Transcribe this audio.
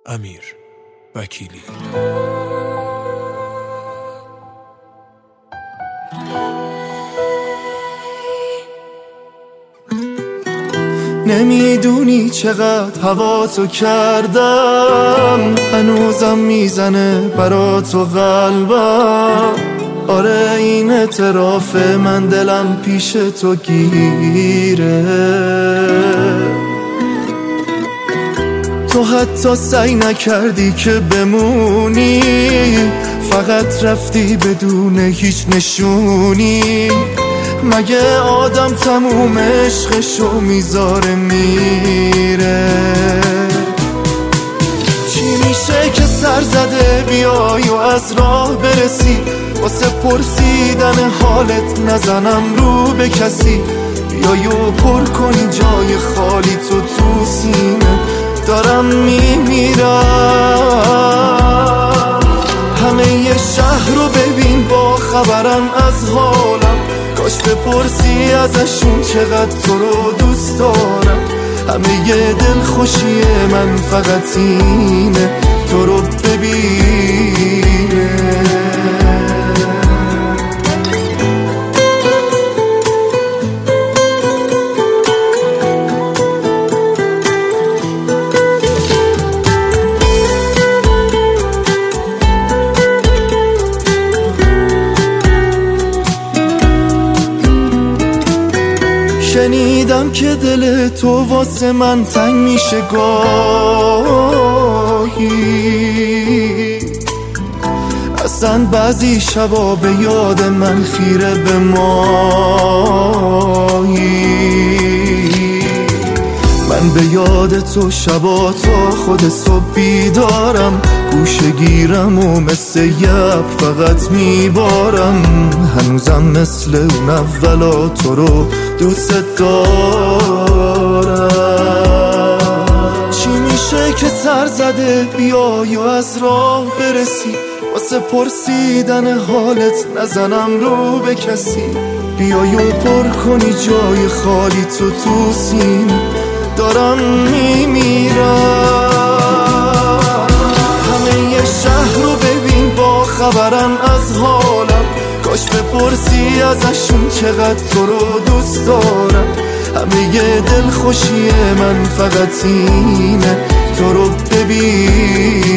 امیر وکیلی. نمیدونی چقدر هواتو کردم، هنوزم میزنه برا تو قلبم. آره این اعتراف من، دلم پیش تو گیره. تو حتی سعی نکردی که بمونی، فقط رفتی بدون هیچ نشونی. مگه آدم تموم عشقشو میذاره میره؟ چی میشه که سر زده بیای و از راه برسی؟ واسه پرسیدن حالت نزنم رو به کسی. بیای و پر کنی جای خالی تو سینه. دارم میمیرم. همه ی شهر رو ببین با خبرن از حالم. کاش بپرسی ازشون چقدر تو رو دوست دارم. همه ی دلخوشی من فقط اینه تو رو ببینه. شنیدم که دل تو واسه من تنگ میشه گاهی. اصلا بعضی شبا به یاد من خیره به ماهی. من به یاد تو شبا تا خود صبح بیدارم. گوشه گیرم و مثل یب فقط میبارم. هنوزم مثل اون اولا تو رو دوست دارم. چی میشه که سر زده بیای و از راه برسی؟ واسه پرسیدن حالت نزنم رو به کسی. بیای و پر کنی جای خالی تو سینه. دارم میمیرم. همه ی شهر رو ببین با خبرن از حالم. کاش بپرسی ازشون چقدر تو رو دوست دارم. همه ی دلخوشی من فقط اینه تو رو ببین.